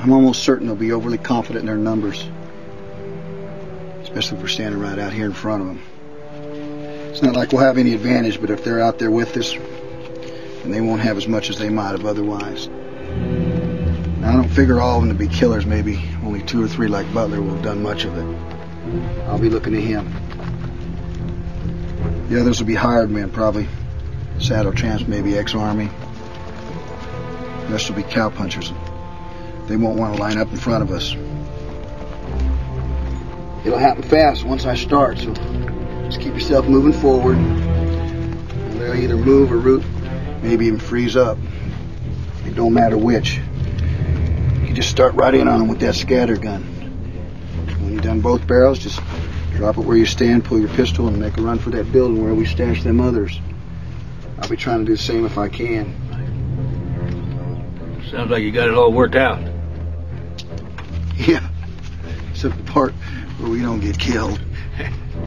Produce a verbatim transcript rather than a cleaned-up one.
I'm almost certain they'll be overly confident in their numbers, especially if we're standing right out here in front of them. It's not like we'll have any advantage, but if they're out there with us, then they won't have as much as they might have otherwise. Now, I don't figure all of them to be killers. Maybe only two or three like Butler will have done much of it. I'll be looking to him. The others will be hired men, probably saddle tramps, maybe ex-army. The rest will be cowpunchers. They won't want to line up in front of us. It'll happen fast once I start, so just keep yourself moving forward. And they'll either move or root, maybe even freeze up. It don't matter which. You just start right in on them with that scatter gun. When you've done both barrels, just drop it where you stand, pull your pistol, and make a run for that building where we stash them others. I'll be trying to do the same if I can. Sounds like you got it all worked out. Yeah, except the part where we don't get killed.